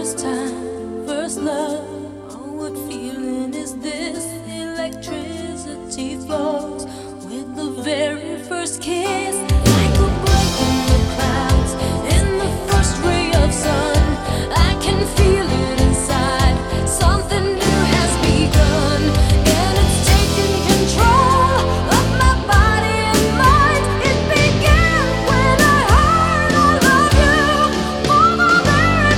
first time, first love. Oh, what feeling is this? Electricity flows with the very first kiss.